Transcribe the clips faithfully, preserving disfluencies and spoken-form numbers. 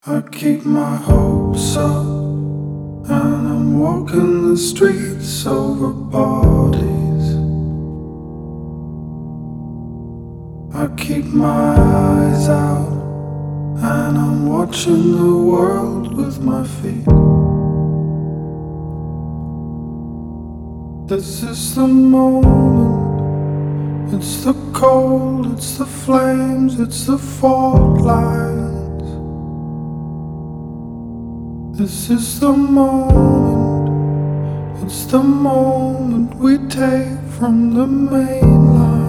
I keep my hopes up, and I'm walking the streets over bodies. I keep my eyes out, and I'm watching the world with my feet. This is the moment, it's the cold, it's the flames, it's the fault lines. This is the moment, it's the moment we take from the main line.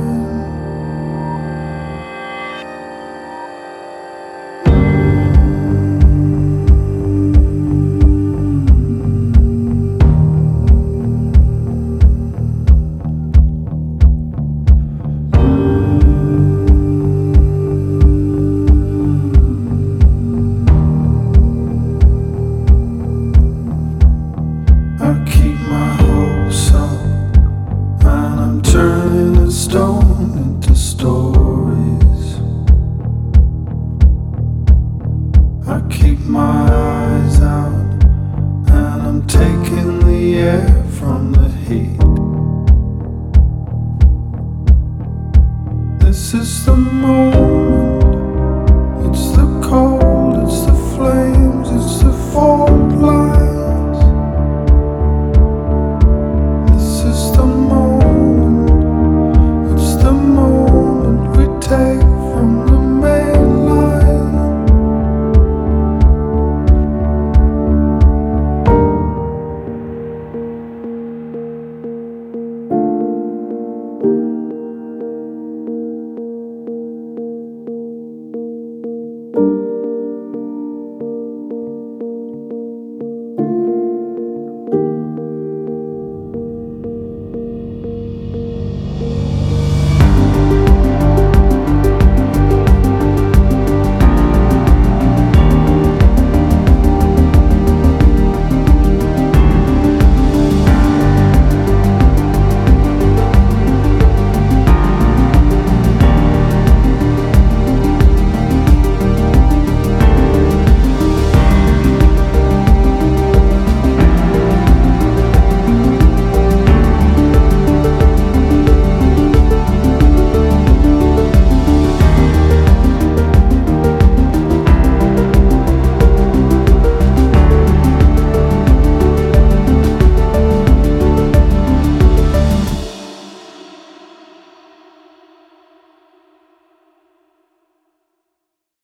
I keep my hopes up, and I'm turning a stone into stories. I keep my eyes out, and I'm taking the air from the heat. This is the moment.